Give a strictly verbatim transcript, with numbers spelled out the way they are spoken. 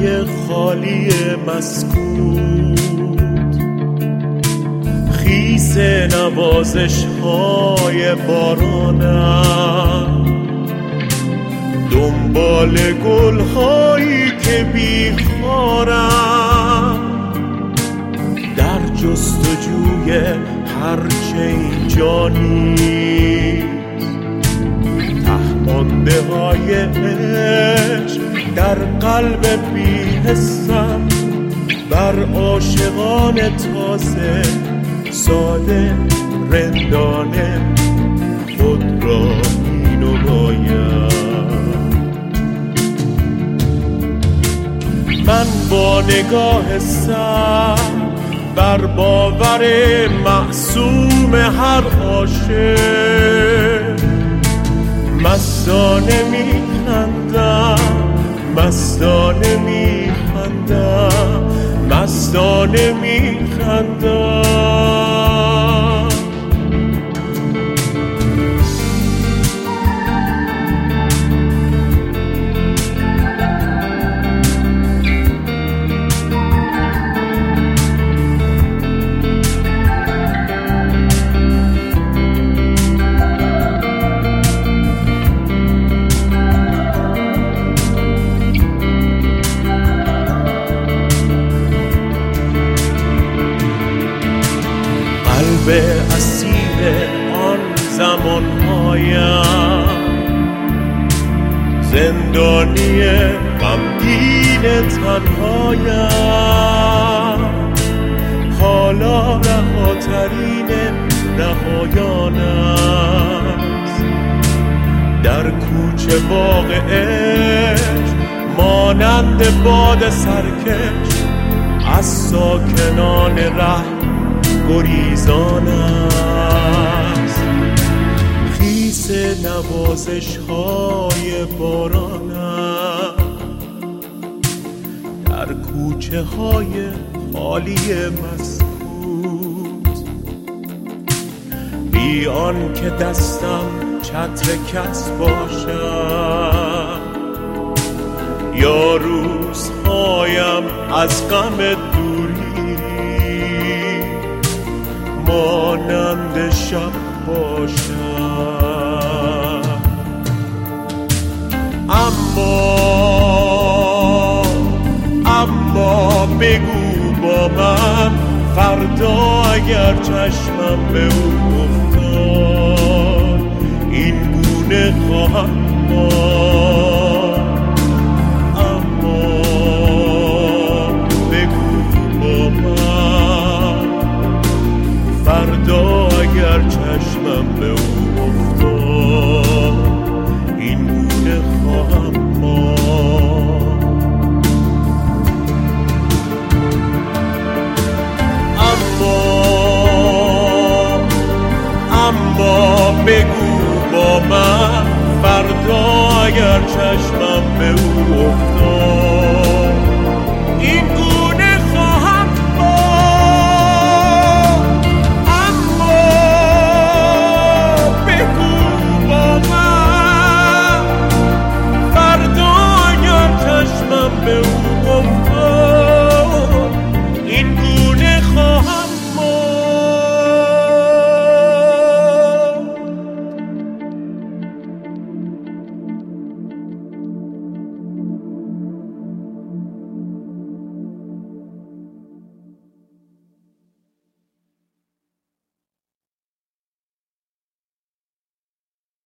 های خالی مسکوت، خیس نوازش های بارانم، دنبال گل هایی که بیخارم، در جستجوی هرچه اینجا نیست، تهمانده های عشق در قلب بی‌حسم، بر عاشقان تازه ساده رندانه خود را می‌نمایم. من با نگاه سر بر باور معصوم هر عاشق مستانه میخندم، مستانه میخندم، مستانه میخندم. به اسیر آن زمانهایم، زندانی غمگین تنهایم، حالا رهاترین رهایان است، در کوچه باغ عشق مانند باد سرکش از ساکنان ره گریزان است، خیس نوازش های بارانم، در کوچه های خالی مسکوت، بی آن که دستم چتر کس باشم، یا روزهایم از غم دوری مانند شب باشم. اما اما بگو با من فردا اگر چشمم به او افتاد این گونه خواهم ماند. اما بگو با من فردا اگر چشمم به او افتاد این گونه خواهم ماند. اما اما بگو با من فردا اگر چشمم به او افتاد